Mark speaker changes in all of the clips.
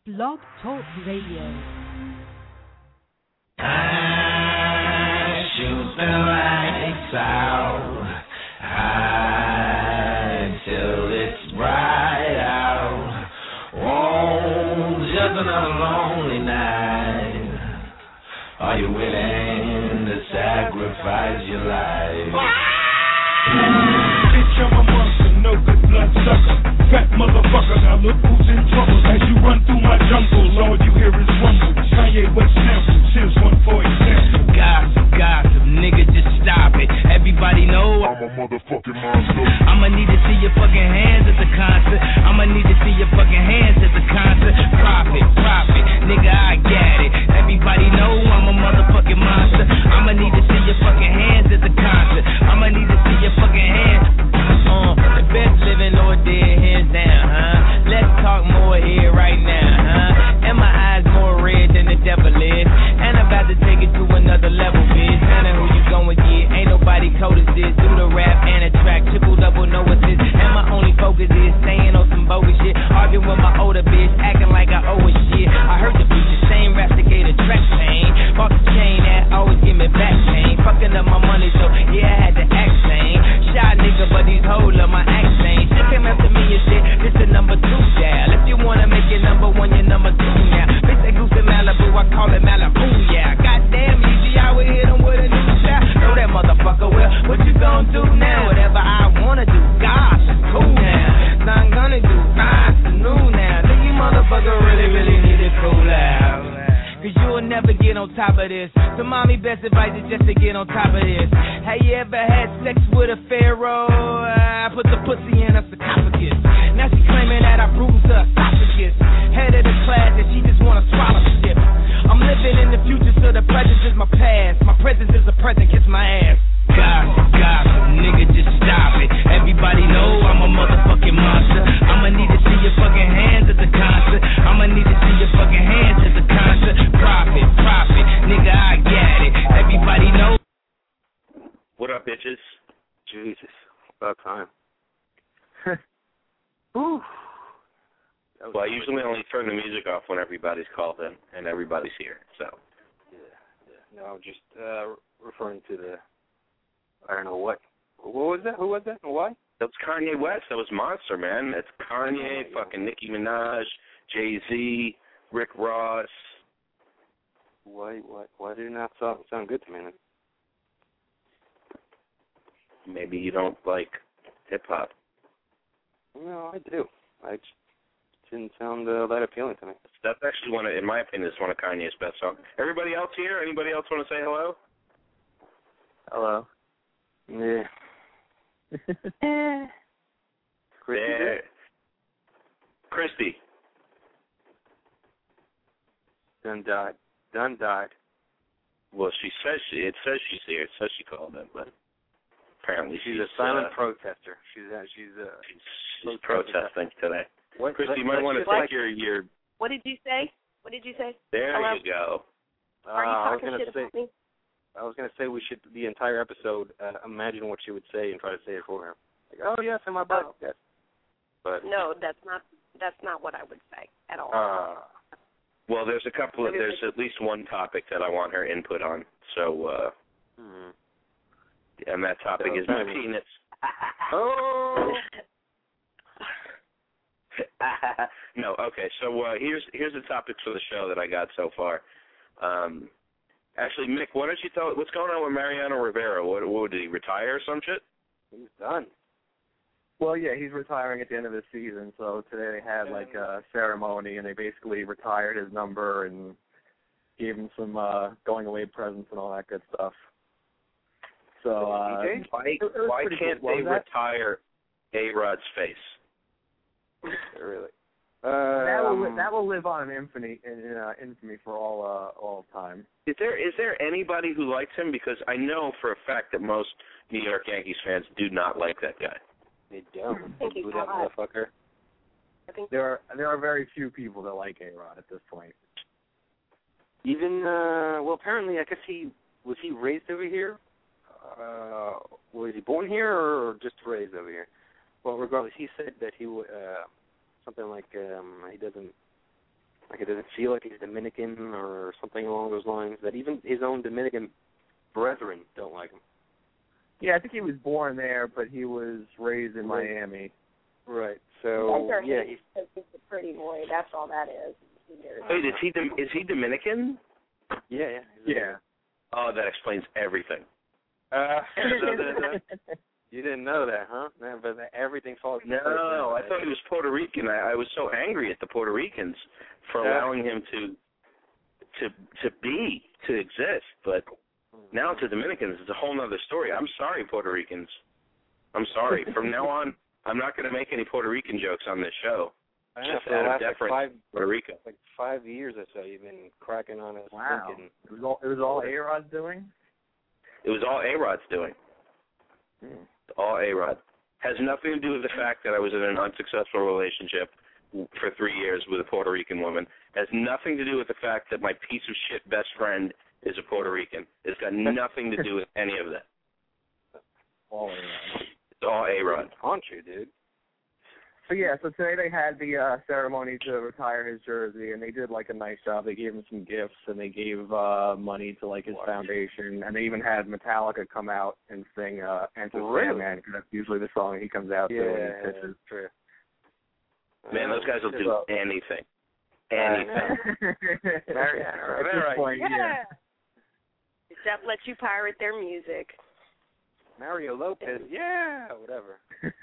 Speaker 1: Blog Talk Radio.
Speaker 2: I shoot the lights out high till it's bright out. Oh, just another lonely night. Are you willing to sacrifice your life?
Speaker 3: Bitch, I'm a monster, no good blood sucker. Fat motherfucker, now look who's in trouble. As you run through my jungle, all you hear is rumble. Kanye West samples, here's one for example.
Speaker 2: Gossip, nigga, just stop it. Everybody know
Speaker 3: I'm a motherfucking monster.
Speaker 2: I'ma need to see your fucking hands at the concert. I'ma need to see your fucking hands at the concert. Profit, nigga, I get it. Everybody know I'm a motherfucking monster. I'ma need to see your fucking hands at the concert. I'ma need to see your fucking hands. The best living or dead, hands down, huh? Let's talk more here right now, huh? And my eyes more red than the devil is. And I'm about to take it to another level, bitch. Kinda who you gon' get, ain't nobody cold as this. Do the rap and a track, triple double, no assist. And my only focus is staying on some bogus shit. Arguing with my older bitch, acting like I owe her shit. I heard the beat, the same rap to get a track chain. Bought the chain that always give me back pain. Fucking up my money, so yeah, I had to act sane. Shy nigga, but these hoes love my accent. Shit came after me and shit, this the number 2 dial. If you wanna make it number 1, you're number 2 now. Bitch, that goose in Malibu, I call it Malibu, yeah. Goddamn, easy, I would hit him with a new style. Know that motherfucker well, what you gon' do now? Whatever I wanna do, gosh, it's cool now. So I'm gonna do, gosh, it's new now. Think you motherfucker really need to cool out. Cause you'll never get on top of this. So mommy, best advice is just to get on top of this. Have you ever had sex with a pharaoh? I put the pussy in her sarcophagus. Now she claiming that I bruised her esophagus. Head of the class and she just wanna swallow shit. I'm living in the future so the present is my past. My present is a present, kiss my ass. Gossip, nigga, just stop it. Everybody know I'm a motherfucking monster. I'ma need to see your fucking hands at the concert. I'ma need to see your fucking hands at the concert. Profit, nigga, I get it. Everybody know.
Speaker 4: What up, bitches?
Speaker 5: Jesus, about time.
Speaker 4: Whew. Well, I usually only turn the music off when everybody's called in and everybody's here, so.
Speaker 5: Yeah. No, just referring to the, I don't know what was that? Who was that and why?
Speaker 4: That was Kanye West. That was Monster, man. It's Kanye, fucking Nicki Minaj, Jay-Z, Rick Ross.
Speaker 5: Why did it not sound good to me then?
Speaker 4: Maybe you don't like hip-hop.
Speaker 5: No, I do. I just didn't sound that appealing to me.
Speaker 4: That's actually in my opinion, it's one of Kanye's best songs. Everybody else here? Anybody else want to say hello?
Speaker 5: Hello. Yeah.
Speaker 4: Christy.
Speaker 5: Done died.
Speaker 4: Well, it says she's here. It says she called in, but apparently
Speaker 5: she's a silent protester. She's
Speaker 4: protesting today.
Speaker 5: What?
Speaker 4: Christy, you might want to take your.
Speaker 6: What did you say?
Speaker 4: There
Speaker 6: Hello?
Speaker 4: you go.
Speaker 6: Are you talking shit about me?
Speaker 5: I was going to say we should, the entire episode, imagine what she would say and try to say it for her. Like, oh, yes, in my butt. Yes. But
Speaker 6: no, that's not what I would say at all.
Speaker 4: Well, there's at least one topic that I want her input on. So, and that topic is my penis.
Speaker 5: Oh!
Speaker 4: No, okay. So here's the topics for the show that I got so far. Actually, Mick, why don't you tell what's going on with Mariano Rivera? What did he retire or some shit?
Speaker 5: He's done.
Speaker 7: Well, yeah, he's retiring at the end of the season. So today they had like a ceremony, and they basically retired his number and gave him some going away presents and all that good stuff. So
Speaker 4: why can't they retire A-Rod's face?
Speaker 5: Really?
Speaker 7: That will live on in infamy for all time.
Speaker 4: Is there anybody who likes him? Because I know for a fact that most New York Yankees fans do not like that guy.
Speaker 5: They don't.
Speaker 6: I think he's
Speaker 5: that motherfucker.
Speaker 7: There are very few people that like A-Rod at this point.
Speaker 5: Even apparently, I guess was he raised over here? Was he born here or just raised over here? Well, regardless, he said that he something like he doesn't Like it doesn't feel like he's Dominican or something along those lines. That even his own Dominican brethren don't like him.
Speaker 7: Yeah, I think he was born there, but he was raised in Miami.
Speaker 5: Right. So yeah,
Speaker 6: he's a pretty boy. That's all that is.
Speaker 4: Wait, is he Dominican?
Speaker 5: Yeah.
Speaker 4: Oh, that explains everything.
Speaker 5: You didn't know that, huh? No, but everything falls.
Speaker 4: No, I thought he was Puerto Rican. I was so angry at the Puerto Ricans for allowing him to exist. But now to Dominicans, it's a whole other story. I'm sorry, Puerto Ricans. I'm sorry. From now on, I'm not going to make any Puerto Rican jokes on this show. Just out of deference, Puerto Rico.
Speaker 5: Like 5 years or so, you've been cracking on us.
Speaker 7: Wow.
Speaker 5: Thinking,
Speaker 7: it was all A-Rod's doing?
Speaker 4: It was all A-Rod's doing. All A-Rod. Has nothing to do with the fact that I was in an unsuccessful relationship for 3 years with a Puerto Rican woman. Has nothing to do with the fact that my piece of shit best friend is a Puerto Rican. It's got nothing to do with any of that.
Speaker 7: All A-Rod.
Speaker 4: It's all A-Rod.
Speaker 5: Aren't you, dude?
Speaker 7: So yeah, so today they had the ceremony to retire his jersey, and they did like a nice job. They gave him some gifts, and they gave money to like his foundation, and they even had Metallica come out and sing "Enter Sandman," because that's usually the song he comes out to when he pitches.
Speaker 5: True.
Speaker 4: Man, those guys will do anything. Anything.
Speaker 6: Yeah. Jeff lets you pirate their music.
Speaker 5: Mario Lopez, whatever.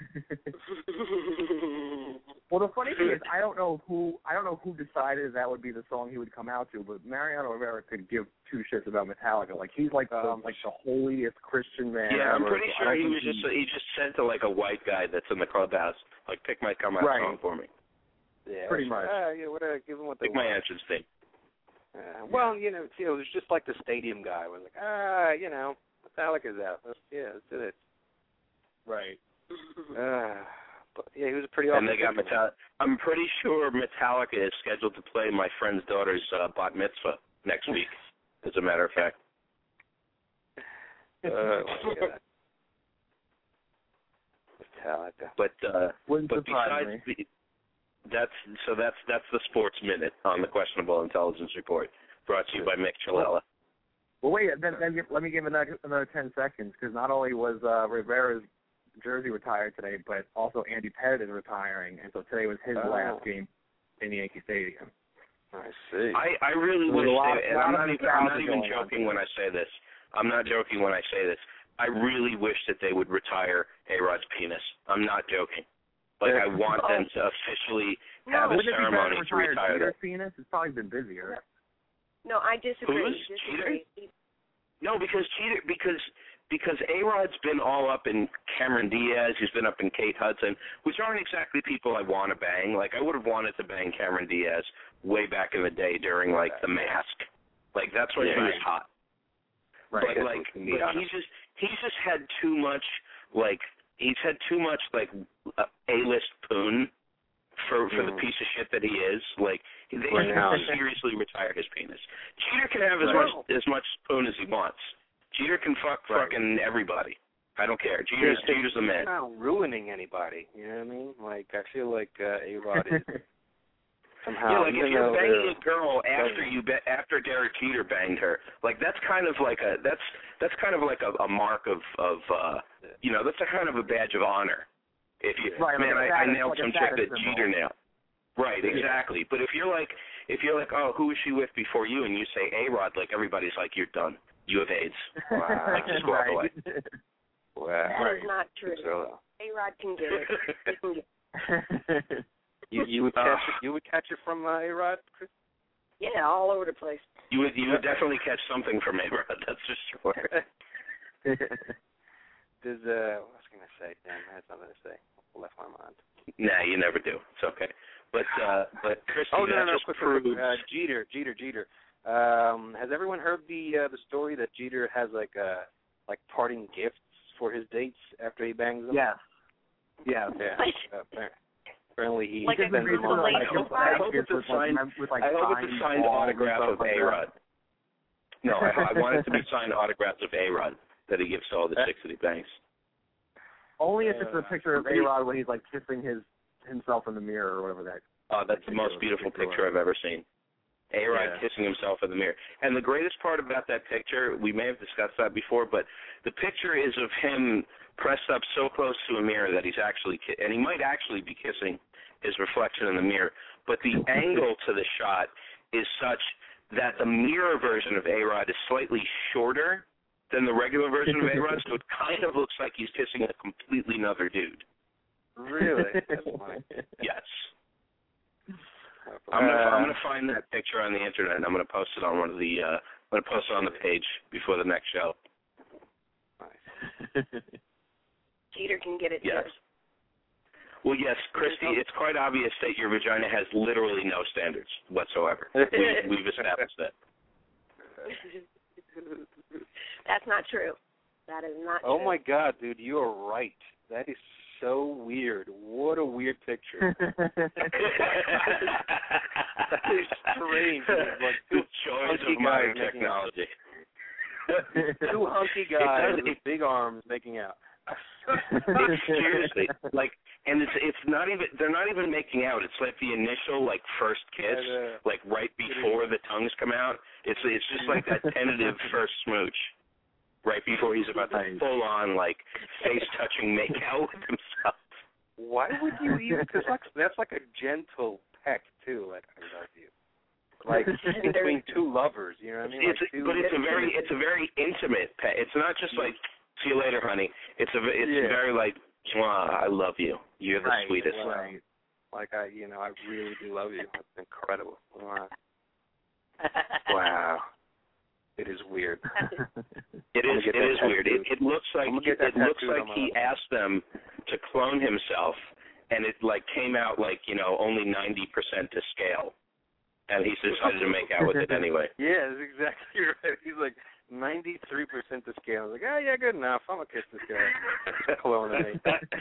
Speaker 7: Well, the funny thing is, I don't know who decided that would be the song he would come out to, but Mariano Rivera could give two shits about Metallica. Like he's like the holiest Christian man.
Speaker 4: Yeah, I'm
Speaker 7: ever.
Speaker 4: pretty sure he just sent to like a white guy that's in the clubhouse, like pick my come out song for me.
Speaker 5: Yeah,
Speaker 7: pretty much.
Speaker 5: Give them what they
Speaker 4: pick
Speaker 5: want.
Speaker 4: my entrance theme.
Speaker 5: Well, it was just like the stadium guy was like, Metallica's out. Let's do it.
Speaker 7: Right.
Speaker 5: But yeah, he was a pretty awesome.
Speaker 4: And they got Metallica. I'm pretty sure Metallica is scheduled to play my friend's daughter's bat mitzvah next week, as a matter of fact.
Speaker 5: Metallica.
Speaker 4: But besides that's the Sports Minute on the Questionable Intelligence Report, brought to you by Mick Chilella.
Speaker 7: Well, wait, then let me give another 10 seconds, because not only was Rivera's jersey retired today, but also Andy Pettitte is retiring, and so today was his last game in Yankee Stadium.
Speaker 5: I see.
Speaker 4: I really wish and I'm not even joking when I say this. I'm not joking when I say this. I really wish that they would retire A-Rod's penis. I'm not joking. Like, I want them to officially have a ceremony to retire that.
Speaker 7: Penis? It's probably been busier.
Speaker 6: No, I disagree.
Speaker 4: Cheater? No, because A-Rod's been all up in Cameron Diaz, he's been up in Kate Hudson, which aren't exactly people I want to bang. Like, I would have wanted to bang Cameron Diaz way back in the day during, like, The Mask. Like, that's when he was hot.
Speaker 7: Right.
Speaker 4: But he's just had too much, like, A-list poon for the piece of shit that he is. Like, they have to seriously retire his penis. Jeter can have as much spoon as he wants. Jeter can fucking everybody. I don't care. Jeter's the man.
Speaker 5: He's not ruining anybody. You know what I mean? Like, I feel like A-Rod is somehow.
Speaker 4: Yeah, like if you're banging a girl after Derek Jeter banged her, like that's kind of like a mark of that's a kind of a badge of honor. If you I nailed some chick that Jeter nailed. Right, exactly. But if you're like, oh, who was she with before you? And you say A-Rod, like everybody's like, you're done. You have AIDS.
Speaker 5: Wow.
Speaker 4: Like just walk away.
Speaker 5: Wow.
Speaker 6: That is not true.
Speaker 5: So,
Speaker 6: A-Rod can get it.
Speaker 5: You would catch it. You would catch it from A-Rod, Chris?
Speaker 6: Yeah, all over the place.
Speaker 4: You would definitely catch something from A-Rod. That's for sure.
Speaker 5: What was I going to say? Damn, I had something to say. Left my mind.
Speaker 4: Nah, you never do. It's okay. But Christy,
Speaker 5: quick. Jeter. Has everyone heard the story that Jeter has like parting gifts for his dates after he bangs them?
Speaker 7: Yes. Yeah.
Speaker 5: Apparently he
Speaker 6: like
Speaker 5: sends them on.
Speaker 4: I hope it's a signed autograph of A-Rod. No, I want it to be signed autographs of A-Rod that he gives to all the chicks that he bangs.
Speaker 7: Only if it's a picture of A-Rod when he's like kissing himself in the mirror or whatever that.
Speaker 4: Oh, that's the most beautiful picture I've ever seen. A-Rod kissing himself in the mirror. And the greatest part about that picture, we may have discussed that before, but the picture is of him pressed up so close to a mirror that he's actually, and he might actually be kissing his reflection in the mirror, but the angle to the shot is such that the mirror version of A-Rod is slightly shorter than the regular version of A-Rod, so it kind of looks like he's kissing a completely another dude.
Speaker 5: Really? That's funny.
Speaker 4: Yes. I'm gonna find that picture on the internet and I'm gonna post it on one of the I'm gonna post it on the page before the next show.
Speaker 5: Nice.
Speaker 6: Cheater can get it
Speaker 4: Yes.
Speaker 6: too.
Speaker 4: Well, yes, Christy, it's quite obvious that your vagina has literally no standards whatsoever. We've established that.
Speaker 6: That's not true. That is not true.
Speaker 5: Oh my God, dude, you are right. That is so weird. What a weird picture. That is strange. Like
Speaker 4: the joys of modern technology.
Speaker 5: Two hunky guys with big arms making out.
Speaker 4: Seriously, like, and it's not even, they're not even making out. It's like the initial like first kiss, like right before the tongues come out. It's just like that tentative first smooch, right before he's about to full on like face touching make out with himself.
Speaker 5: Why would you even? Because that's like a gentle peck too. Like I would argue. Like between two lovers, you know what I mean?
Speaker 4: But it's a very intimate pet. It's not just like, see you later, honey. It's very like, I love you. You're the sweetest.
Speaker 5: Right. Like I really do love you. That's incredible. Wow. Wow. It is weird.
Speaker 4: It is weird. It looks like he asked them to clone himself, and it like came out like only 90% to scale. And he decided to make out with it anyway.
Speaker 5: Yeah, that's exactly right. He's like 93% to scale. I was like, oh, yeah, good enough. I'm going to kiss this guy. Cloning me.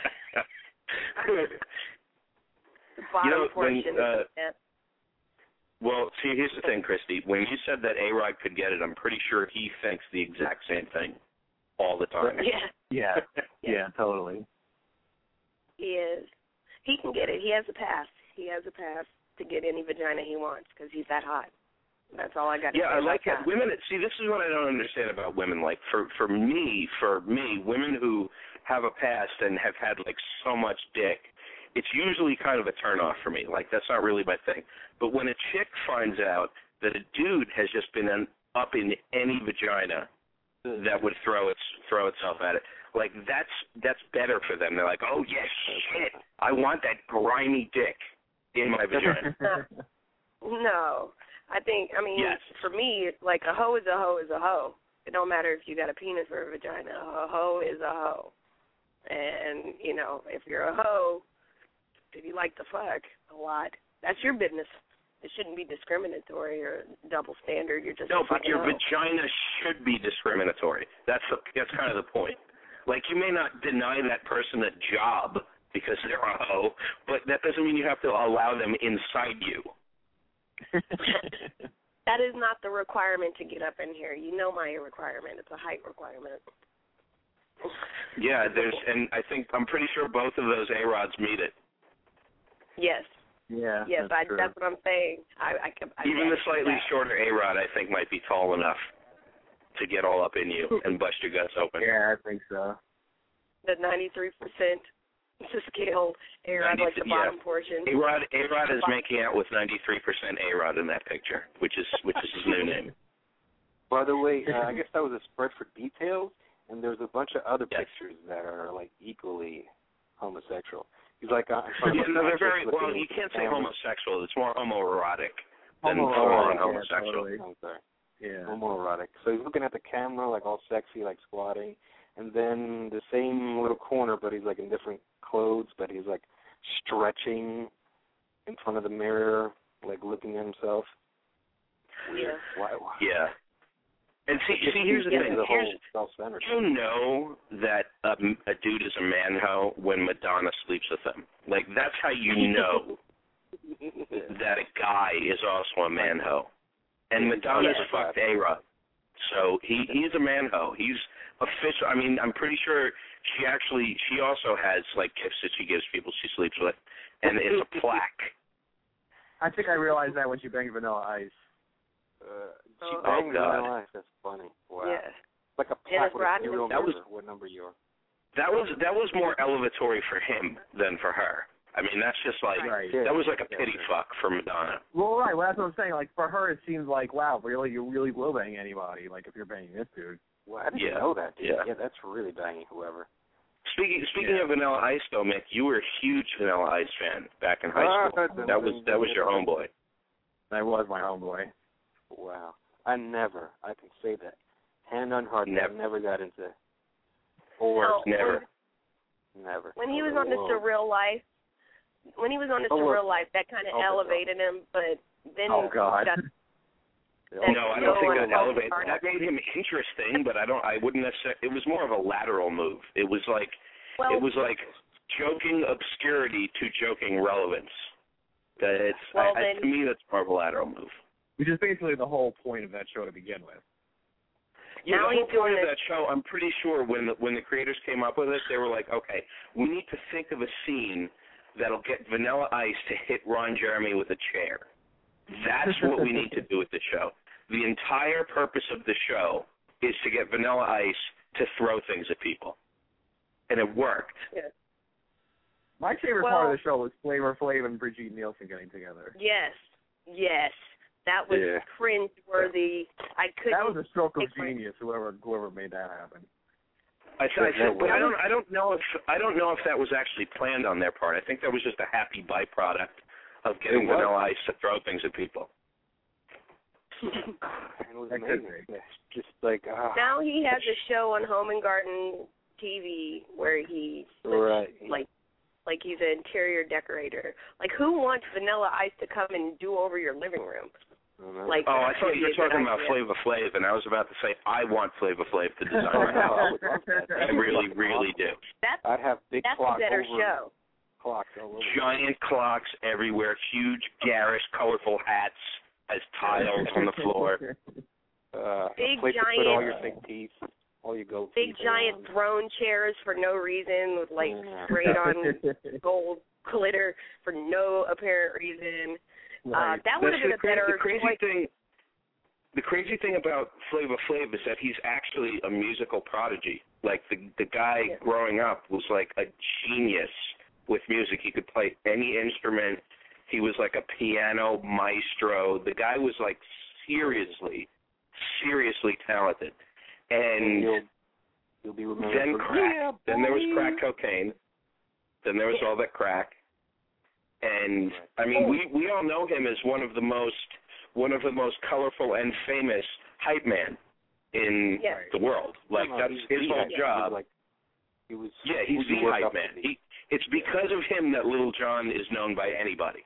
Speaker 6: The bottom portion.
Speaker 4: Well, see, here's the thing, Christy. When you said that A-Rod could get it, I'm pretty sure he thinks the exact same thing all the time.
Speaker 7: Yeah, totally.
Speaker 6: He is. He can get it. He has a pass. He has a pass to get any vagina he wants because he's that hot. That's all I got to say.
Speaker 4: Yeah, I like
Speaker 6: that.
Speaker 4: Women, see, this is what I don't understand about women. Like, for me, women who have a past and have had, like, so much dick, it's usually kind of a turn-off for me. Like, that's not really my thing. But when a chick finds out that a dude has just been up in any vagina that would throw itself at it, like, that's better for them. They're like, oh, yes, shit, I want that grimy dick in my vagina.
Speaker 6: No. Yes. For me, like a hoe is a hoe is a hoe. It don't matter if you got a penis or a vagina. A hoe is a hoe. And, if you're a hoe, if you like to fuck a lot, that's your business. It shouldn't be discriminatory or double standard. You're just
Speaker 4: no, but your vagina should be discriminatory. That's kind of the point. Like, you may not deny that person a job because they're a hoe, but that doesn't mean you have to allow them inside you.
Speaker 6: That is not the requirement to get up in here. You know my requirement. It's a height requirement.
Speaker 4: Yeah, and I'm pretty sure both of those A-Rods meet it.
Speaker 6: Yes.
Speaker 7: Yeah.
Speaker 6: Yes, that's what I'm saying.
Speaker 4: Even the slightly shorter A-Rod, I think, might be tall enough to get all up in you and bust your guts open.
Speaker 7: Yeah, I think so.
Speaker 6: The 93% to scale A-Rod, like the bottom portion.
Speaker 4: A-Rod is making out with 93% A-Rod in that picture, which is his new name.
Speaker 5: By the way, I guess that was a spread for details, and there's a bunch of other pictures that are like equally homosexual. He's like,
Speaker 4: they're very well. You can't say homosexual. It's more homoerotic than full-on homosexual.
Speaker 7: Yeah, totally.
Speaker 5: I'm sorry.
Speaker 7: Yeah.
Speaker 5: Homoerotic. So he's looking at the camera, like all sexy, like squatting, and then the same little corner, but he's like in different clothes, but he's like stretching in front of the mirror, like looking at himself.
Speaker 6: Yeah.
Speaker 5: Why?
Speaker 4: Yeah. And see, here's the thing. You know that a dude is a man-hoe when Madonna sleeps with him. Like, that's how you know that a guy is also a man-hoe. And Madonna's fucked A-Rod. So he's a man-hoe. He's official. I mean, I'm pretty sure she also has, like, gifts that she gives people she sleeps with. And it's a plaque.
Speaker 7: I think I realized that when she banged Vanilla Ice.
Speaker 5: She banged Vanilla Ice. That's funny. Wow.
Speaker 6: Yeah.
Speaker 5: Like a
Speaker 6: Dennis
Speaker 5: pack with a
Speaker 6: Rodman.
Speaker 5: serial
Speaker 4: That
Speaker 5: number. What number you are?
Speaker 4: That was more elevatory for him than for her. I mean, that's just like that was like a pity fuck for Madonna.
Speaker 7: Well, right. Well, that's what I'm saying. Like for her, it seems like, wow, really, you really will bang anybody. Like if you're banging this dude.
Speaker 5: Well, I didn't know that. Dude. Yeah, that's really banging whoever.
Speaker 4: Speaking of Vanilla Ice, though, Mick, you were a huge Vanilla Ice fan back in high school. That was your homeboy.
Speaker 7: That was my homeboy.
Speaker 5: Wow. I can say that. Hand on heart, never got into or
Speaker 4: never.
Speaker 6: When he was on the Surreal Life, that kind of elevated him, but then
Speaker 7: no, I
Speaker 4: don't think that elevated. That made him interesting, but I wouldn't necessarily. It was more of a lateral move. It was like joking obscurity to joking relevance. To me, that's more of a lateral move.
Speaker 7: Which is basically the whole point of that show to begin with.
Speaker 4: Yeah, the whole point of that show, I'm pretty sure when the creators came up with it, they were like, okay, we need to think of a scene that'll get Vanilla Ice to hit Ron Jeremy with a chair. That's what we need to do with the show. The entire purpose of the show is to get Vanilla Ice to throw things at people. And it worked.
Speaker 6: Yeah.
Speaker 7: My favorite part of the show was Flavor Flav and Brigitte Nielsen getting together.
Speaker 6: Yes. That was cringe-worthy.
Speaker 7: That was a stroke of genius. Whoever made that happen.
Speaker 4: I don't know if that was actually planned on their part. I think that was just a happy byproduct of getting Vanilla Ice to throw things at people.
Speaker 5: It was amazing. Just like
Speaker 6: now he has a show on Home and Garden TV where he like he's an interior decorator. Like, who wants Vanilla Ice to come and do over your living room? Like,
Speaker 4: I thought you were talking about Flavor Flav, and I was about to say I want Flavor Flav to design my house. I really, really do.
Speaker 5: I'd have big clocks
Speaker 6: a better show.
Speaker 5: Clocks all over.
Speaker 4: Giant clocks everywhere, huge, garish, colorful hats as tiles on the floor.
Speaker 6: Big
Speaker 5: place
Speaker 6: giant.
Speaker 5: To put all your big teeth. All your gold
Speaker 6: big giant throne chairs for no reason with like sprayed on gold glitter for no apparent reason.
Speaker 7: Right.
Speaker 6: That would have been a better.
Speaker 4: The crazy thing about Flavor Flav is that he's actually a musical prodigy. Like the guy growing up was like a genius with music. He could play any instrument. He was like a piano maestro. The guy was like seriously talented. And
Speaker 5: you'll be remembered
Speaker 4: then crack. Then there was crack cocaine. Then there was all that crack. And I mean, we all know him as one of the most colorful and famous hype man in the world. Like that's his whole job. He's the hype man. It's because of him that Little John is known by anybody.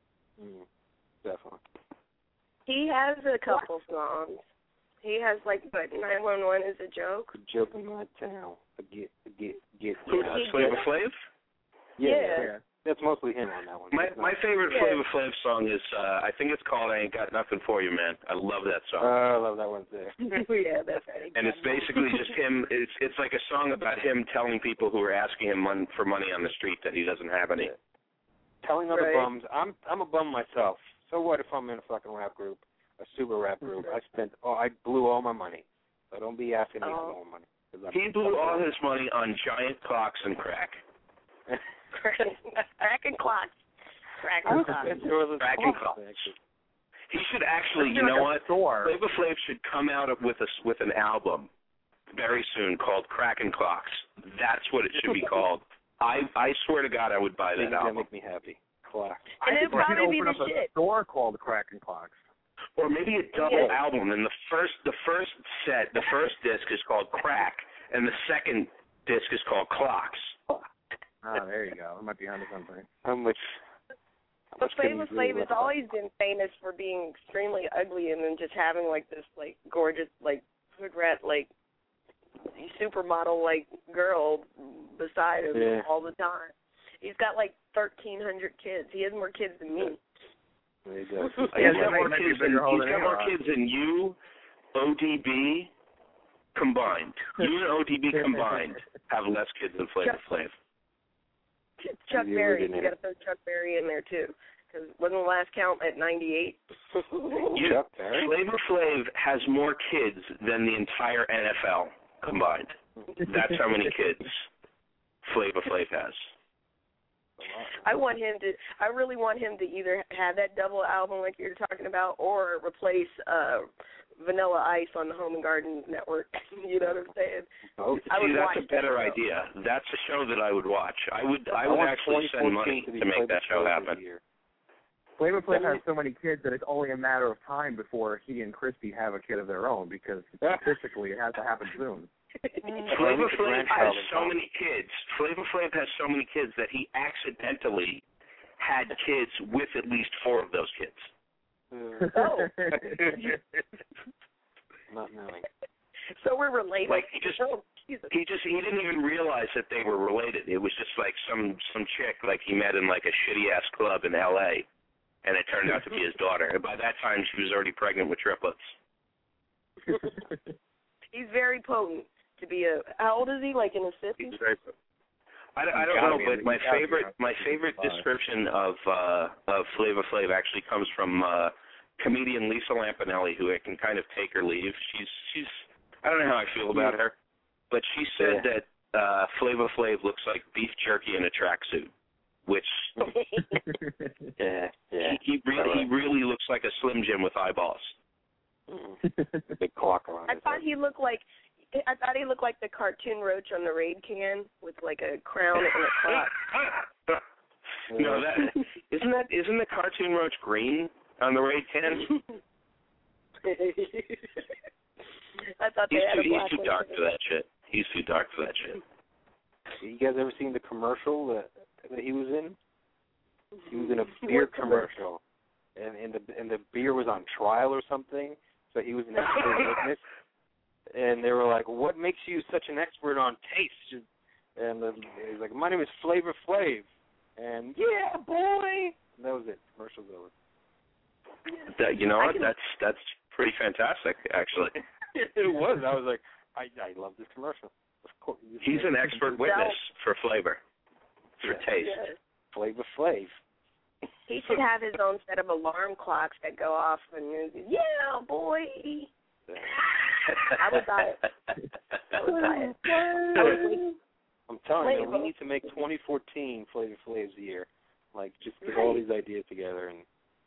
Speaker 5: Definitely.
Speaker 6: He has a couple songs. He has like, but 911 is a joke.
Speaker 5: Joke in my town. Get.
Speaker 4: Flavor Flav?
Speaker 6: Yeah.
Speaker 5: That's mostly him on that one.
Speaker 4: My favorite Flavor Flav song is, I think it's called I Ain't Got Nothing For You, Man. I love that song.
Speaker 5: I love that one, too.
Speaker 6: Yeah, that's right.
Speaker 4: And it's basically just him. It's like a song about him telling people who are asking him for money on the street that he doesn't have any.
Speaker 5: Telling other bums, I'm a bum myself. So what if I'm in a fucking rap group, a super rap group? I blew all my money. So don't be asking me for more money.
Speaker 4: He blew all his money on giant clocks and crack.
Speaker 6: Cracking clocks.
Speaker 4: Cracking clocks. He should actually, you know what? Flavor Flav should come out with an album very soon called Crackin' Clocks. That's what it should be called. I swear to God, I would buy that album.
Speaker 5: That make me happy. Clocks.
Speaker 6: And it'd probably be the shit.
Speaker 7: A store called Crackin' Clocks.
Speaker 4: Or maybe a double album, and the first disc is called Crack, and the second disc is called Clocks.
Speaker 7: There you go. I might be onto something.
Speaker 6: But Flavor Flav has always been famous for being extremely ugly and then just having like this like gorgeous like hood rat like supermodel like girl beside him all the time. He's got like 1,300 kids. He has more kids than me.
Speaker 5: There you go.
Speaker 4: He's got more kids than you, ODB combined. You and ODB combined have less kids than Flavor Flav.
Speaker 6: Chuck Berry. You got to throw Chuck Berry in there too, because wasn't the last count at 98?
Speaker 4: You
Speaker 5: Chuck Berry?
Speaker 4: Flavor Flav has more kids than the entire NFL combined. That's how many kids Flavor Flav has.
Speaker 6: I really want him to either have that double album like you're talking about, or replace Vanilla Ice on the Home and Garden Network. You know what I'm saying?
Speaker 4: See, that's a better idea. That's a show that I would watch. I would actually send money to make that show happen.
Speaker 7: Flavor Flav has so many kids that it's only a matter of time before he and Christy have a kid of their own, because statistically it has to happen soon.
Speaker 4: Flavor Flav has so many kids. Flavor Flav has so many kids that he accidentally had kids with at least 4 of those kids.
Speaker 5: Not knowing.
Speaker 6: So we're related.
Speaker 4: Like he didn't even realize that they were related. It was just like some chick like he met in like a shitty ass club in L.A. and it turned out to be his daughter. And by that time, she was already pregnant with triplets.
Speaker 6: He's very potent to be how old is he? Like in his 50s?
Speaker 4: He's very potent. I don't know, but my favorite description of Flavor Flav actually comes from comedian Lisa Lampanelli, who I can kind of take or leave. She's I don't know how I feel about her, but she said that Flavor Flav looks like beef jerky in a tracksuit, which he really looks like a Slim Jim with eyeballs.
Speaker 5: Big clock around.
Speaker 6: I thought he looked like the cartoon roach on the Raid can with like a crown and a clock.
Speaker 4: No, isn't the cartoon roach green on the Raid can?
Speaker 6: I thought he's
Speaker 4: too dark for that shit. He's too dark for that shit.
Speaker 5: You guys ever seen the commercial that he was in? He was in a beer commercial, and the beer was on trial or something. So he was an expert witness, and they were like, "What makes you such an expert on taste?" And he's like, "My name is Flavor Flav," and yeah, boy, and that was it. Commercial's over.
Speaker 4: You know what? That's pretty fantastic, actually.
Speaker 5: It was. I was like, I love this commercial. Of course,
Speaker 4: he's an expert witness for flavor, for taste.
Speaker 6: Yeah.
Speaker 5: Flavor Flav.
Speaker 6: He should have his own set of alarm clocks that go off and yeah, boy. I would buy it.
Speaker 5: I'm telling you, we need to make 2014 Flavor Flav's year. Like, just get all these ideas together and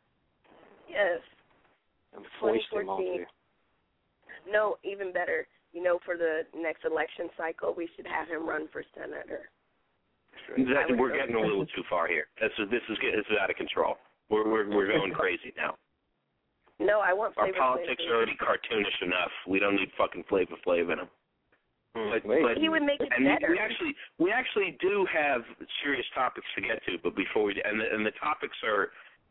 Speaker 5: and foist them onto you.
Speaker 6: No, even better. You know, for the next election cycle, we should have him run for senator.
Speaker 4: We're getting a little too far here. This is out of control. We're going crazy now.
Speaker 6: No, I want
Speaker 4: Flavor Flav. Our politics are already cartoonish enough. We don't need fucking Flavor Flav in them. But
Speaker 6: he would make it better.
Speaker 4: We actually do have serious topics to get to, but before we and the topics are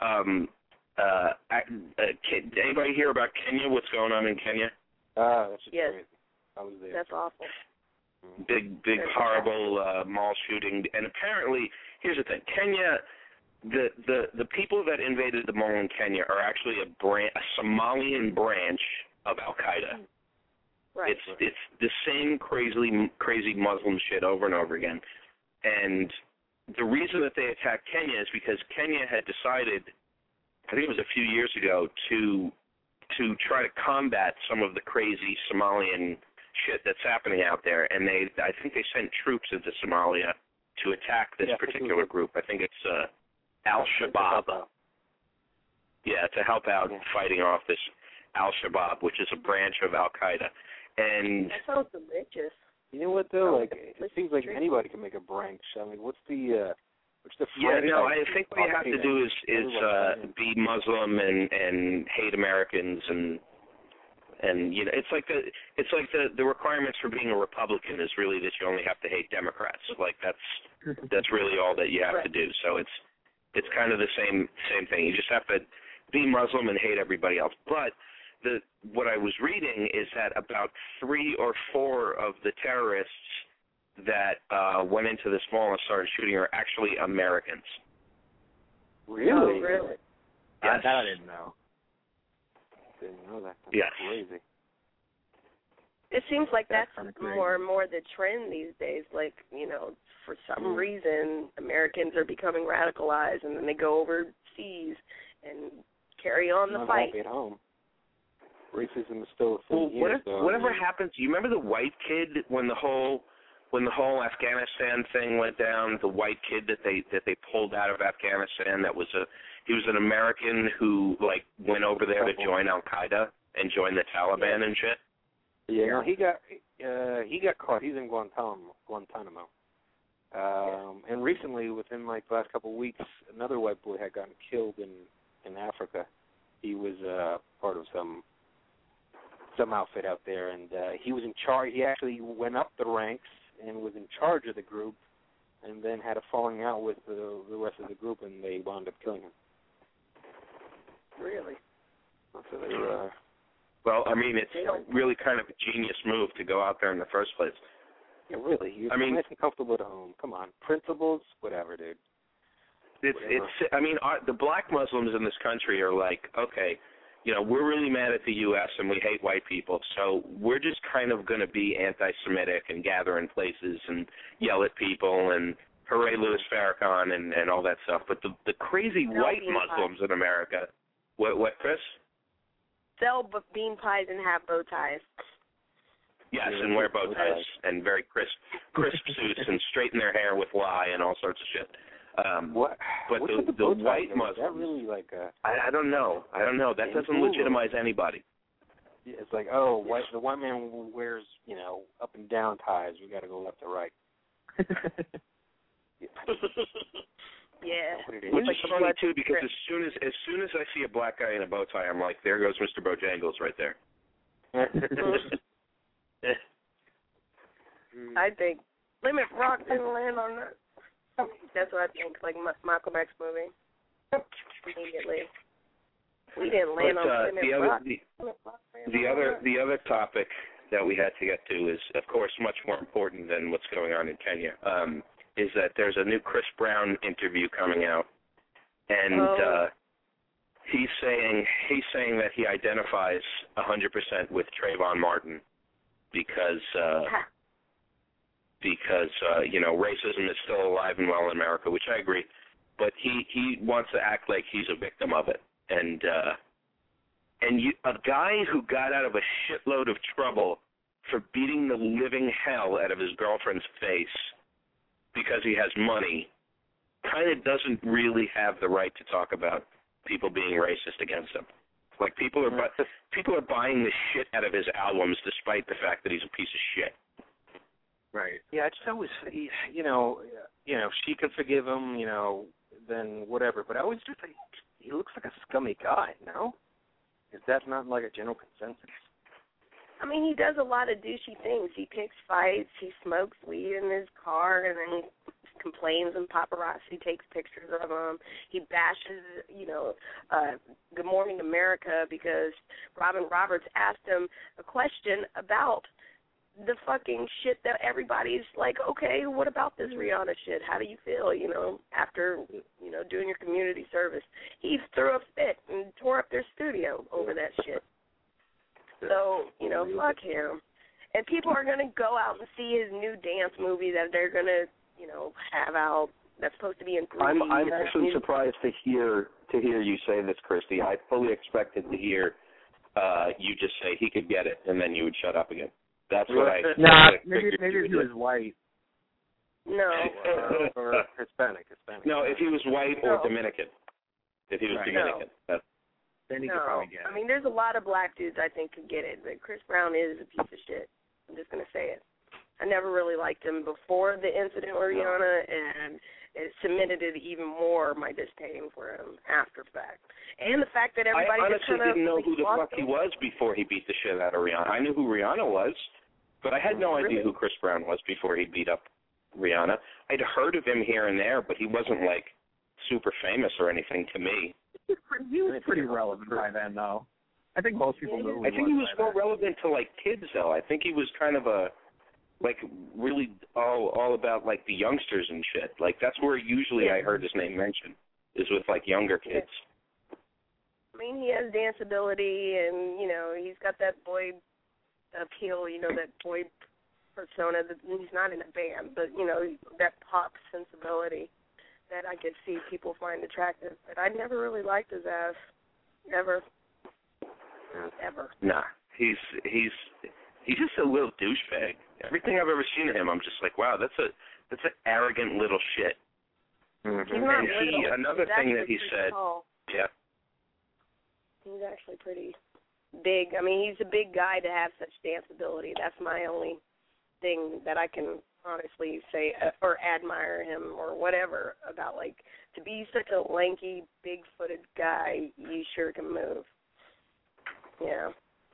Speaker 4: anybody hear about Kenya? What's going on in Kenya?
Speaker 5: That's just crazy. I was there.
Speaker 6: That's awful.
Speaker 4: Big horrible mall shooting, and apparently, here's the thing: Kenya, the people that invaded the mall in Kenya are actually a Somalian branch of Al Qaeda.
Speaker 6: Right.
Speaker 4: It's the same crazy Muslim shit over and over again, and the reason that they attacked Kenya is because Kenya had decided, I think it was a few years ago, to try to combat some of the crazy Somalian shit that's happening out there, and I think they sent troops into Somalia to attack this particular group. I think it's Al-Shabaab. Yeah, to help out fighting off this Al-Shabaab, which is a branch of Al-Qaeda. And
Speaker 6: that sounds delicious.
Speaker 5: You know what though? Like, it seems like anybody can make a branch. I mean, what's the
Speaker 4: I think what you have to do is be Muslim and hate Americans and you know, it's like the requirements for being a Republican is really that you only have to hate Democrats. Like that's really all that you have to do. So it's kind of the same thing. You just have to be Muslim and hate everybody else. But what I was reading is that about 3 or 4 of the terrorists that went into this mall and started shooting are actually Americans.
Speaker 5: Really?
Speaker 6: Oh, really?
Speaker 7: That I didn't know.
Speaker 5: Didn't know that. That's crazy.
Speaker 6: It seems like that's more and more the trend these days. Like, you know, for some reason, Americans are becoming radicalized, and then they go overseas and carry on the fight.
Speaker 5: At home. Racism is still a thing here.
Speaker 4: Whatever happens, you remember the white kid when the whole Afghanistan thing went down? The white kid that they pulled out of Afghanistan. He was an American who like went over there to join Al Qaeda and join the Taliban and shit.
Speaker 5: Yeah, no, he got caught. He's in Guantanamo. And recently, within like the last couple of weeks, another white boy had gotten killed in Africa. He was part of some outfit out there, and he was in charge. He actually went up the ranks and was in charge of the group, and then had a falling out with the rest of the group, and they wound up killing him.
Speaker 6: Really?
Speaker 5: So they were,
Speaker 4: well, I mean, it's really kind of a genius move to go out there in the first place.
Speaker 5: Yeah, really. You're nice and comfortable at home. Come on, principles, whatever, dude.
Speaker 4: I mean, the black Muslims in this country are like, okay, you know, we're really mad at the U.S. and we hate white people, so we're just kind of going to be anti-Semitic and gather in places and yell at people and hooray Louis Farrakhan and all that stuff. But the crazy white Muslims in America, what, Chris?
Speaker 6: Sell bean pies and have bow ties.
Speaker 4: Yes, and wear bow ties and very crisp suits and straighten their hair with lye and all sorts of shit.
Speaker 5: What?
Speaker 4: But the white Muslims,
Speaker 5: that really like
Speaker 4: I don't know. That doesn't legitimize anybody.
Speaker 5: Yeah, it's like, oh, the white man wears, you know, up and down ties. We got to go left or right.
Speaker 6: Yeah.
Speaker 4: Which is funny too, because as soon as I see a black guy in a bow tie, I'm like, there goes Mr. Bojangles right there.
Speaker 6: I think Plymouth Rock didn't land on that. That's what I think, like Malcolm X movie. Immediately. We didn't land on Plymouth Rock.
Speaker 4: The other topic that we had to get to is, of course, much more important than what's going on in Kenya. Is that there's a new Chris Brown interview coming out, and he's saying that he identifies 100% with Trayvon Martin because you know, racism is still alive and well in America, which I agree, but he wants to act like he's a victim of it, and a guy who got out of a shitload of trouble for beating the living hell out of his girlfriend's face because he has money, kind of doesn't really have the right to talk about people being racist against him. Like, people are buying the shit out of his albums despite the fact that he's a piece of shit.
Speaker 5: Right. Yeah, I just always, you know, she could forgive him, you know, then whatever. But I always just think he looks like a scummy guy, no? Is that not like a general consensus?
Speaker 6: I mean, he does a lot of douchey things. He picks fights. He smokes weed in his car, and then he complains, and paparazzi takes pictures of him. He bashes, you know, Good Morning America because Robin Roberts asked him a question about the fucking shit that everybody's like, okay, what about this Rihanna shit? How do you feel, you know, after, you know, doing your community service? He threw a fit and tore up their studio over that shit. So, you know, fuck him. And people are going to go out and see his new dance movie that they're going to, you know, have out. That's supposed to be in 3D.
Speaker 1: I'm actually surprised to hear you say this, Christy. I fully expected to hear you just say he could get it, and then you would shut up again. That's what I.
Speaker 7: Maybe if he was white.
Speaker 6: No.
Speaker 5: Or Hispanic.
Speaker 4: No, if he was white or Dominican. If he was Dominican.
Speaker 6: No.
Speaker 7: Then he could probably get it.
Speaker 6: I mean, there's a lot of black dudes I think could get it, but Chris Brown is a piece of shit. I'm just going to say it. I never really liked him before the incident with Rihanna, and it cemented it even more, my disdain for him after fact. And the fact that everybody
Speaker 4: I honestly didn't know who the fuck he was before he beat the shit out of Rihanna. I knew who Rihanna was, but I had no idea who Chris Brown was before he beat up Rihanna. I'd heard of him here and there, but he wasn't, like, super famous or anything to me.
Speaker 7: He was pretty relevant by then, though. I think most people knew.
Speaker 4: I think he was more relevant to, like, kids, though. I think he was kind of really all about, like, the youngsters and shit. Like, that's where usually I heard his name mentioned, is with, like, younger kids.
Speaker 6: I mean, he has dance ability, and, you know, he's got that boy appeal, you know, that boy persona. That he's not in a band, but, you know, that pop sensibility that I could see people find attractive. But I never really liked his ass, ever. ever.
Speaker 4: Nah, he's just a little douchebag. Everything I've ever seen of him, I'm just like, wow, that's an arrogant little shit.
Speaker 6: Mm-hmm. He's not
Speaker 4: and
Speaker 6: little.
Speaker 4: Another
Speaker 6: He's
Speaker 4: thing that he said,
Speaker 6: tall.
Speaker 4: yeah.
Speaker 6: He's actually pretty big. I mean, he's a big guy to have such dance ability. That's my only thing that I can honestly say or admire him or whatever about, like, to be such a lanky, big-footed guy, you sure can move. Yeah.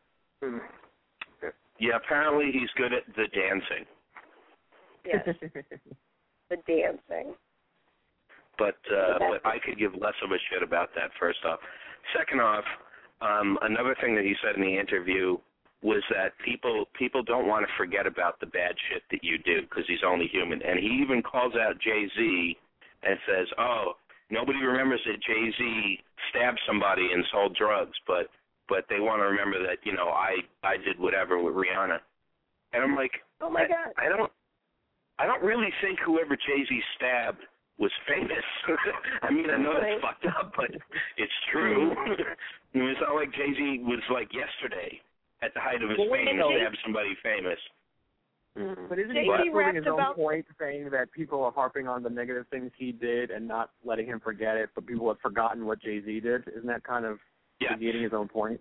Speaker 4: Yeah, apparently he's good at the dancing.
Speaker 6: Yes. The dancing.
Speaker 4: But I could give less of a shit about that, first off. Second off, another thing that he said in the interview was that people don't want to forget about the bad shit that you do because he's only human. And he even calls out Jay-Z and says, oh, nobody remembers that Jay-Z stabbed somebody and sold drugs, but they want to remember that, you know, I did whatever with Rihanna. And I'm like,
Speaker 6: oh my God.
Speaker 4: I don't really think whoever Jay-Z stabbed was famous. I mean, I know that's fucked up, but it's true. I mean, it's not like Jay-Z was like yesterday at the height of his fame and stabbed somebody famous.
Speaker 7: But isn't he proving his own point, saying that people are harping on the negative things he did and not letting him forget it, but people have forgotten what Jay-Z did? Isn't that kind of negating his own point?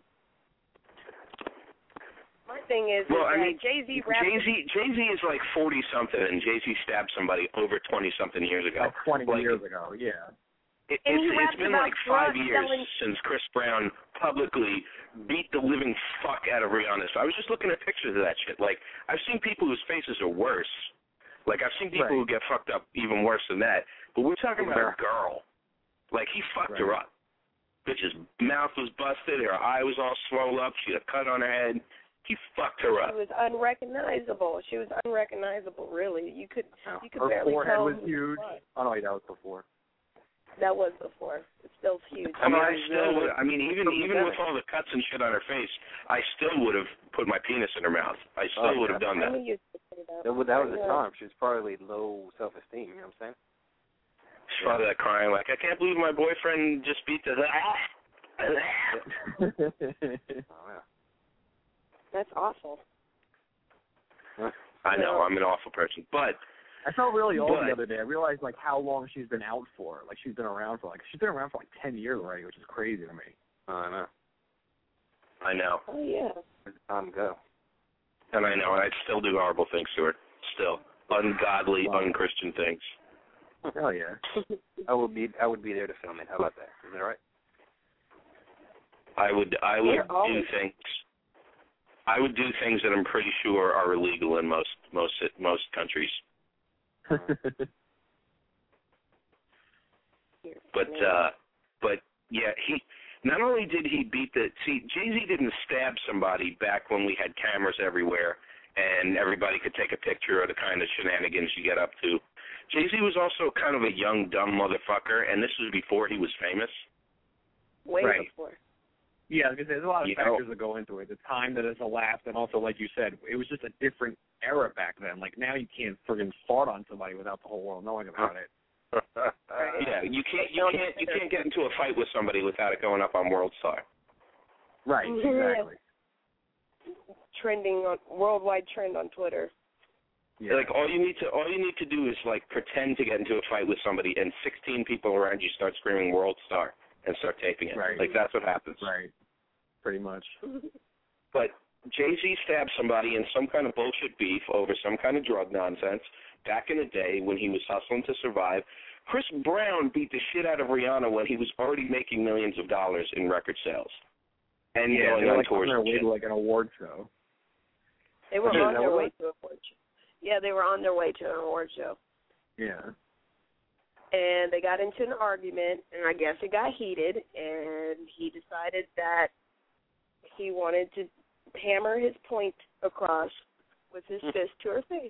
Speaker 6: My thing is,
Speaker 4: well, I mean,
Speaker 6: Jay-Z
Speaker 4: is like 40-something, and Jay-Z stabbed somebody over 20-something years ago.
Speaker 7: Like 20 years ago, yeah.
Speaker 4: It's been like 5 years since Chris Brown publicly beat the living fuck out of Rihanna. So I was just looking at pictures of that shit. Like, I've seen people whose faces are worse. Like, I've seen people who get fucked up even worse than that. But we're talking about a girl. Like, he fucked her up. Bitch's mouth was busted. Her eye was all swollen up. She had a cut on her head. He fucked her up.
Speaker 6: She was unrecognizable. Really. You could
Speaker 7: her
Speaker 6: barely
Speaker 7: forehead
Speaker 6: tell.
Speaker 7: Was huge. Oh no, that was before.
Speaker 6: That was before. It's still huge.
Speaker 4: I mean, even with all the cuts and shit on her face, I still would have put my penis in her mouth. I still would have done that.
Speaker 5: That was the time. She was probably low self-esteem. You know what I'm saying?
Speaker 4: She's probably like crying, like, I can't believe my boyfriend just beat the.
Speaker 6: That's awful.
Speaker 4: I know, I'm an awful person, but
Speaker 7: I felt really old the other day. I realized like how long she's been out for. Like she's been around for like 10 years already, which is crazy to me.
Speaker 5: I
Speaker 4: know.
Speaker 6: Oh yeah.
Speaker 5: It's time to go.
Speaker 4: And I know, and I still do horrible things to her. Still ungodly, unchristian things.
Speaker 7: Hell yeah.
Speaker 5: I would be there to film it. How about that? Is that all right?
Speaker 4: I would do things. I would do things that I'm pretty sure are illegal in most countries. But yeah, he not only did he beat Jay-Z didn't stab somebody back when we had cameras everywhere and everybody could take a picture of the kind of shenanigans you get up to. Jay-Z was also kind of a young, dumb motherfucker, and this was before he was famous.
Speaker 6: Way before.
Speaker 7: Yeah, because there's a lot of factors that go into it. The time that has elapsed, and also, like you said, it was just a different era back then. Like, now you can't friggin' fart on somebody without the whole world knowing about it.
Speaker 4: Yeah, you can't get into a fight with somebody without it going up on World Star.
Speaker 7: Right, exactly.
Speaker 6: Trending on worldwide trend on Twitter.
Speaker 4: Yeah. Like all you need to do is like pretend to get into a fight with somebody, and 16 people around you start screaming World Star and start taping it.
Speaker 7: Right.
Speaker 4: Like that's what happens.
Speaker 7: Right. Pretty much.
Speaker 4: But Jay-Z stabbed somebody in some kind of bullshit beef over some kind of drug nonsense back in the day when he was hustling to survive. Chris Brown beat the shit out of Rihanna when he was already making millions of dollars in record sales. And going on tours.
Speaker 7: They were on their way to like an award show.
Speaker 6: They were on their way to an award show. Yeah, they were on their way to an award show.
Speaker 7: Yeah.
Speaker 6: And they got into an argument, and I guess it got heated, and he decided that he wanted to hammer his point across with his fist to her face.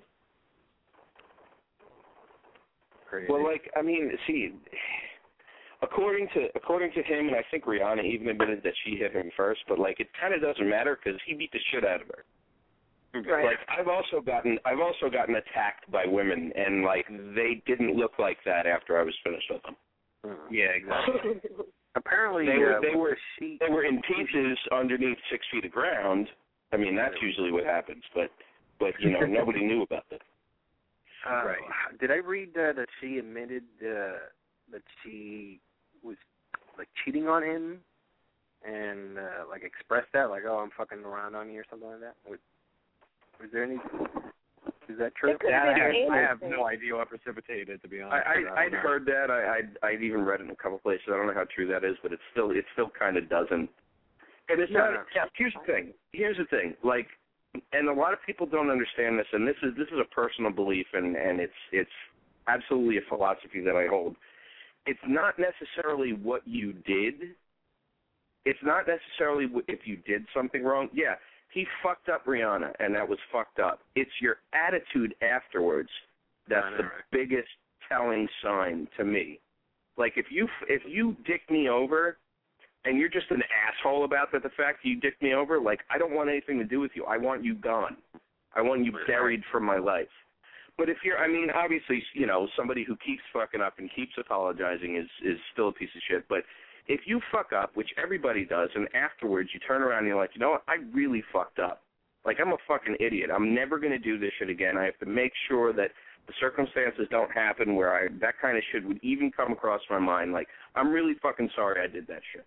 Speaker 7: Crazy.
Speaker 4: Well, like, I mean, see, according to him, and I think Rihanna even admitted that she hit him first, but like, it kind of doesn't matter because he beat the shit out of her.
Speaker 6: Right.
Speaker 4: Like, I've also gotten attacked by women, and like, they didn't look like that after I was finished with them.
Speaker 7: Yeah, exactly.
Speaker 5: Apparently,
Speaker 1: they were in pieces underneath 6 feet of ground. I mean, that's usually what happens, but nobody knew about that.
Speaker 5: Right. Did I read that she admitted that she was like cheating on him, and like expressed that, like, oh, I'm fucking around on you or something like that? Was there any? Is that true?
Speaker 7: I have no idea what precipitated it, to be honest.
Speaker 1: I'd heard that. I'd even read it in a couple places. I don't know how true that is, but it still kind of doesn't. And it's not. Here's the thing. Like, and a lot of people don't understand this, and this is a personal belief, and it's absolutely a philosophy that I hold. It's not necessarily what you did. It's not necessarily if you did something wrong. Yeah, he fucked up Rihanna, and that was fucked up. It's your attitude afterwards that's the biggest telling sign to me. Like, if you dick me over, and you're just an asshole about the fact that you dicked me over, like, I don't want anything to do with you. I want you gone. I want you buried from my life. But if you're, I mean, obviously, somebody who keeps fucking up and keeps apologizing is still a piece of shit. But if you fuck up, which everybody does, and afterwards you turn around and you're like, you know what, I really fucked up. Like, I'm a fucking idiot. I'm never going to do this shit again. I have to make sure that the circumstances don't happen where that kind of shit would even come across my mind. Like, I'm really fucking sorry I did that shit.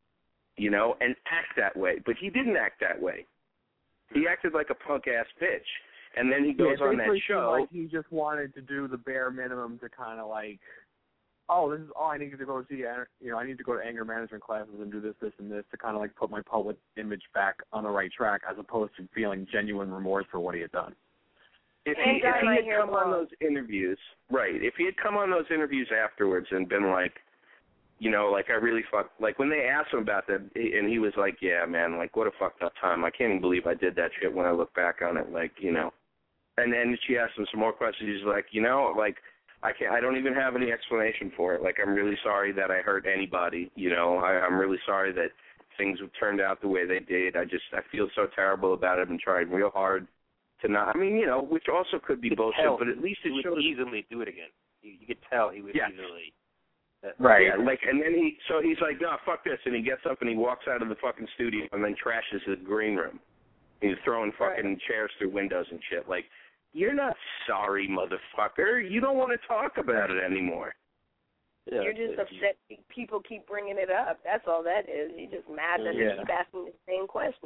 Speaker 1: And act that way. But he didn't act that way. He acted like a punk-ass bitch. And then he goes on that show.
Speaker 7: Like he just wanted to do the bare minimum to kind of like, oh, this is all I need to go see. I need to go to anger management classes and do this, and this to kind of like put my public image back on the right track, as opposed to feeling genuine remorse for what he had done.
Speaker 1: If he had come on those interviews, if he had come on those interviews afterwards and been like, like, I really fucked, like, when they asked him about that, and he was like, yeah, man, like, what a fucked up time. I can't even believe I did that shit when I look back on it, like, And then she asked him some more questions. He's like, like, I don't even have any explanation for it. Like, I'm really sorry that I hurt anybody, I'm really sorry that things have turned out the way they did. I feel so terrible about it. I've been trying real hard to not, which also could be bullshit, but at least it shows.
Speaker 5: He would easily do it again. You could tell he would easily.
Speaker 1: Right. Yeah, like, and then he's like, no, fuck this, and he gets up and he walks out of the fucking studio and then trashes his green room. He's throwing fucking chairs through windows and shit. Like, you're not sorry, motherfucker. You don't want to talk about it anymore.
Speaker 6: Yeah, you're just upset people keep bringing it up. That's all that is. You're just mad that they keep asking the same question.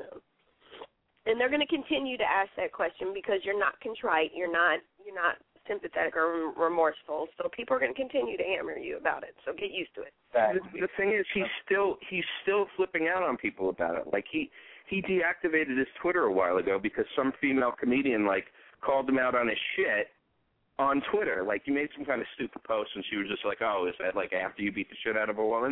Speaker 6: And they're going to continue to ask that question because you're not contrite. You're not sympathetic or remorseful, so people are going to continue to hammer you about it. So get used to it.
Speaker 1: The thing is, he's still flipping out on people about it. Like, he deactivated his Twitter a while ago because some female comedian called him out on his shit on Twitter. Like, he made some kind of stupid post, and she was just like, "Oh, is that like after you beat the shit out of a woman?"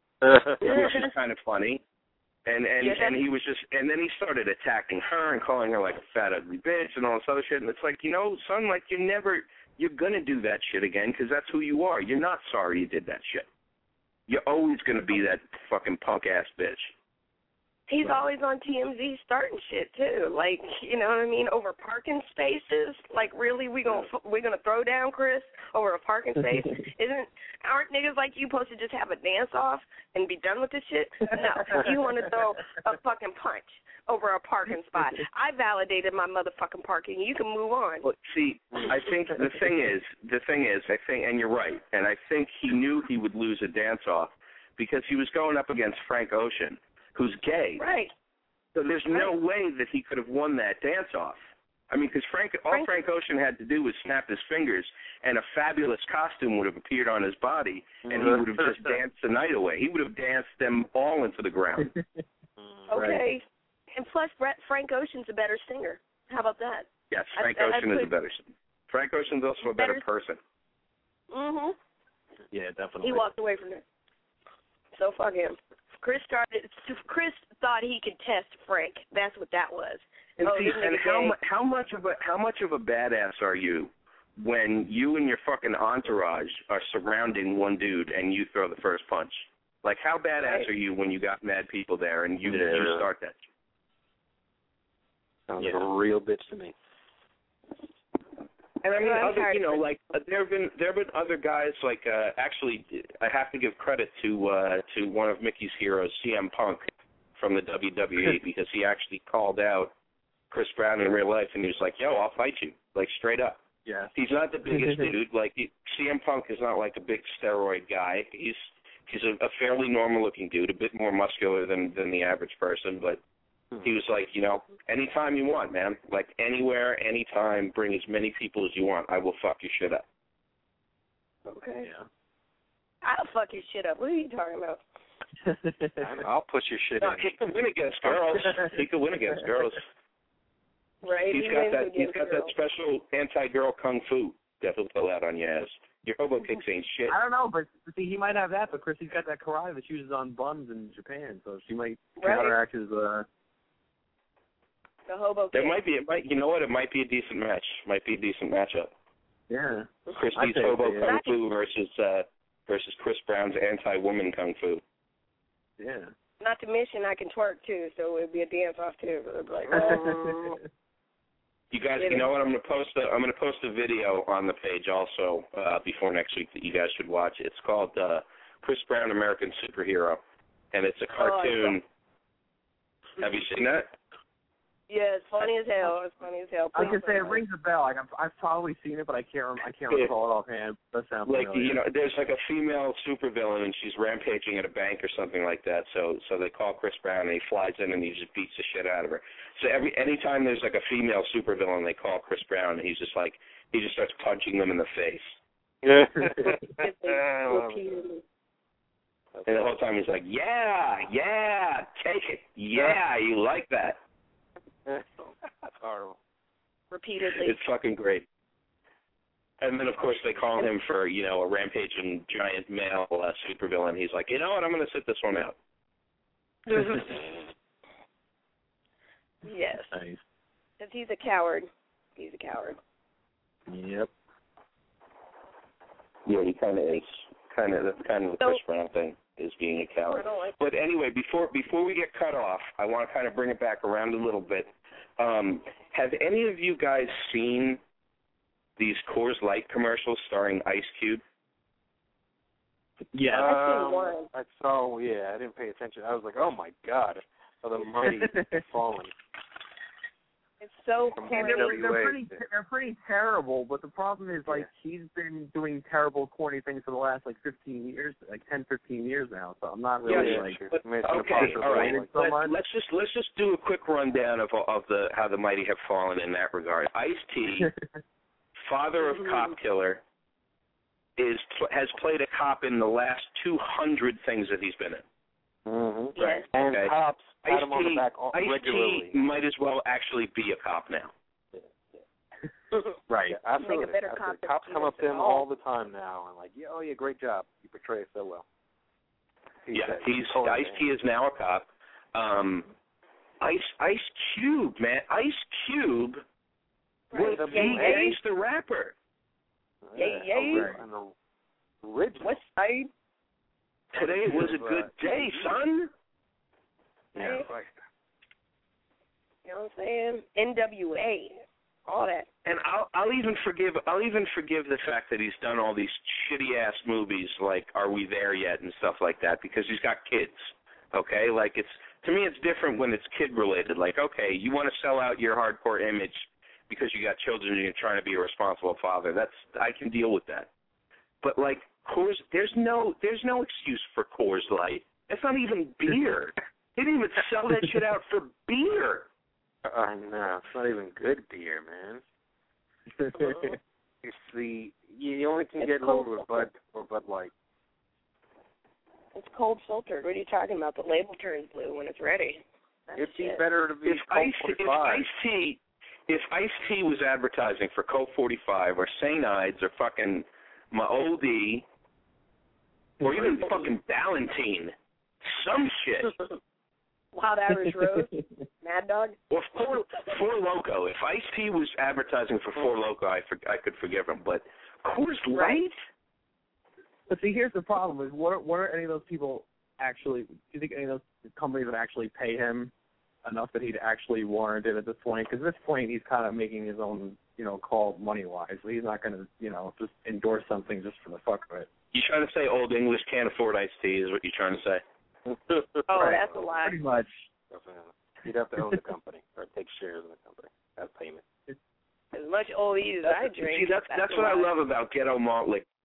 Speaker 1: Which is kind of funny. And he was just, and then he started attacking her and calling her like a fat ugly bitch and all this other shit. And it's like, son, like, you're gonna do that shit again because that's who you are. You're not sorry you did that shit. You're always gonna be that fucking punk ass bitch.
Speaker 6: He's always on TMZ starting shit too. Like, you know what I mean? Over parking spaces. Like, really, we gonna throw down Chris over a parking space? Aren't niggas like you supposed to just have a dance off and be done with this shit? No, you want to throw a fucking punch over a parking spot. I validated my motherfucking parking. You can move on.
Speaker 1: Well, see, I think the thing is, and you're right, and I think he knew he would lose a dance off because he was going up against Frank Ocean, who's gay.
Speaker 6: Right.
Speaker 1: So there's no way that he could have won that dance-off. I mean, because Frank Ocean had to do was snap his fingers, and a fabulous costume would have appeared on his body, and he would have just danced the night away. He would have danced them all into the ground.
Speaker 6: Okay. And plus, Frank Ocean's a better singer. How about that?
Speaker 1: Yes, Frank Ocean is a better singer. Frank Ocean's also a better person.
Speaker 6: Mm-hmm.
Speaker 7: Yeah, definitely.
Speaker 6: He walked away from it. So fuck him. Chris thought he could test Frank. That's what that was.
Speaker 1: And how much of a badass are you when you and your fucking entourage are surrounding one dude and you throw the first punch? Like, how badass are you when you got mad people there and you start that?
Speaker 5: Sounds like a real bitch to me.
Speaker 1: And I mean, there have been other guys like actually, I have to give credit to one of Mickey's heroes, CM Punk, from the WWE, because he actually called out Chris Brown in real life, and he was like, "Yo, I'll fight you," like straight up.
Speaker 7: Yeah.
Speaker 1: He's not the biggest dude. Like CM Punk is not like a big steroid guy. He's a fairly normal looking dude, a bit more muscular than the average person, but. He was like, anytime you want, man. Like, anywhere, anytime, bring as many people as you want. I will fuck your shit up.
Speaker 6: Okay.
Speaker 7: Yeah.
Speaker 6: I'll fuck your shit up. What are you talking about?
Speaker 5: I'll push your shit in.
Speaker 1: He can win against girls.
Speaker 6: Right.
Speaker 1: He's got that special anti-girl kung fu that he'll pull out on your ass. Your hobo kicks ain't shit.
Speaker 7: I don't know, but see, he might have that, but Chrissy's got that karate that she uses on bums in Japan, so she might counteract his.
Speaker 6: The hobo
Speaker 1: There might be. It might be a decent match. Might be a decent matchup.
Speaker 7: Yeah.
Speaker 1: Chrissy's hobo kung fu versus Chris Brown's anti-woman kung fu.
Speaker 7: Yeah.
Speaker 6: Not to mention I can twerk too, so it'd be a dance off too. So it'd be like,
Speaker 1: You guys, you know what? I'm gonna post a video on the page also before next week that you guys should watch. It's called Chris Brown American Superhero, and it's a cartoon. Have you seen that?
Speaker 6: Yeah, it's funny as hell. I was gonna say
Speaker 7: it rings a bell. Like I've probably seen it, but I can't recall it offhand. That sounds
Speaker 1: like
Speaker 7: familiar.
Speaker 1: there's like a female supervillain and she's rampaging at a bank or something like that. So they call Chris Brown and he flies in and he just beats the shit out of her. So anytime there's like a female supervillain, they call Chris Brown and he just starts punching them in the face.
Speaker 6: Repeatedly.
Speaker 1: And the whole time he's like, yeah, take it, yeah, you like that.
Speaker 5: That's horrible.
Speaker 6: Repeatedly.
Speaker 1: It's fucking great. And then, of course, they call him for, a rampaging giant male supervillain. He's like, you know what, I'm going to sit this one out.
Speaker 6: Yes.
Speaker 7: Nice.
Speaker 6: Because he's a coward.
Speaker 7: Yep.
Speaker 1: Yeah, he kind of is. That's kind of the Chris Brown thing, is being a coward. But anyway, before we get cut off, I want to kind of bring it back around a little bit. Have any of you guys seen these Coors Light commercials starring Ice Cube?
Speaker 7: Yeah.
Speaker 5: I saw. Yeah, I didn't pay attention. I was like, oh my God, the mighty fallen.
Speaker 6: It's so
Speaker 7: corny. They're pretty terrible, but the problem is, he's been doing terrible, corny things for the last, 15 years, 10, 15 years now, so I'm not really,
Speaker 1: okay, all right. Let's just do a quick rundown of how the mighty have fallen in that regard. Ice-T, father of cop killer, has played a cop in the last 200 things that he's been in.
Speaker 5: Mm-hmm.
Speaker 6: Yes.
Speaker 5: And cops pat him on the back regularly.
Speaker 1: Ice-T might as well actually be a cop now.
Speaker 5: Right. Yeah, absolutely.
Speaker 6: Make a better cop.
Speaker 5: Cops come up to him all the time now and great job. You portray it so well.
Speaker 1: Ice-T is now a cop. Ice Cube, man. Ice Cube was Ace the rapper.
Speaker 6: Yay.
Speaker 5: What's
Speaker 1: Today was a good day, son.
Speaker 5: Yeah, right.
Speaker 6: You know what I'm saying? NWA, all that.
Speaker 1: And I'll even forgive the fact that he's done all these shitty ass movies like Are We There Yet and stuff like that because he's got kids. Okay, to me it's different when it's kid related. Like, okay, you want to sell out your hardcore image because you got children and you're trying to be a responsible father. I can deal with that. But Coors, there's no excuse for Coors Light. It's not even beer. They didn't even sell that shit out for beer.
Speaker 5: No, it's not even good beer, man. You only can get a little with Bud or Bud Light.
Speaker 6: It's cold filtered. What are you talking about? The label turns blue when it's ready.
Speaker 5: It'd be better to be Colt 45.
Speaker 1: If Ice-T was advertising for Colt 45 or St. Ides or fucking Maodi or even fucking Ballantine, some shit.
Speaker 6: Wild Irish Rose, Mad Dog.
Speaker 1: Or Four Loko. If Ice-T was advertising for Four Loko, I could forgive him. But Coors Light?
Speaker 7: But see, here's the problem: is what are any of those people actually? Do you think any of those companies would actually pay him enough that he'd actually warrant it at this point. Because at this point, he's kind of making his own, call money-wise. So he's not going to, just endorse something just for the fuck of it.
Speaker 4: You trying to say Old English can't afford iced tea is what you're trying to say?
Speaker 6: Oh, that's a lie.
Speaker 7: Pretty much.
Speaker 5: You'd have to own the company or take shares in the company. That's payment.
Speaker 6: As much OE as I drink.
Speaker 4: See, that's what I love about Ghetto Malt Liquor.